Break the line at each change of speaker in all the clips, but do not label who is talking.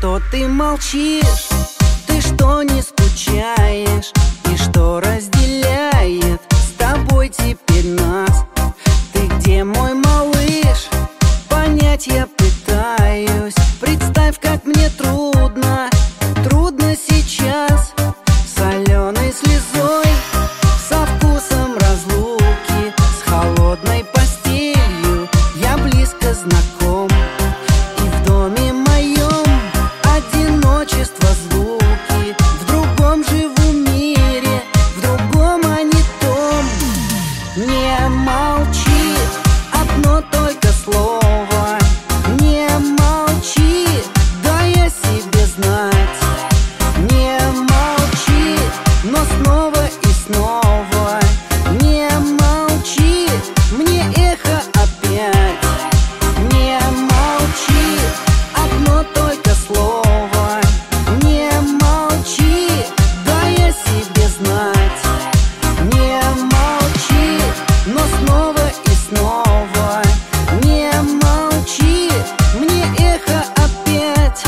что ты молчишь? Ты что не скучаешь? И что разделяет с тобой теперь нас? Ты где, мой малыш? Понять я пытаюсь. Представь, как мне трудно, трудно сейчас. Соленой слезой, со вкусом разлуки, с холодной постелью я близко знаком. И в доме моем одиночество, звуки. В другом живу мире, в другом, а не том. Не молчи, одно только слово. Не молчи, дай о себе знать. Не молчи, но снова и снова. Не молчи, мне эхо опять. Не молчи, одно только слово. Не молчи, дай о себе знать. Не молчи, но снова и снова. Не молчи, мне эхо опять.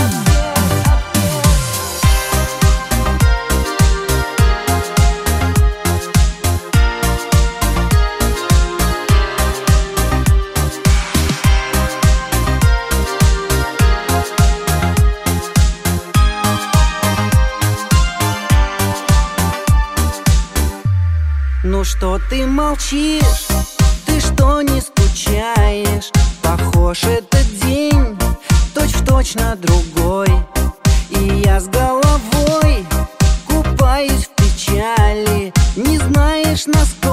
Ну что ты молчишь? Ты что не скучаешь? Похож этот день точь-в-точь на другой. И я с головой купаюсь в печали. Не знаешь, насколько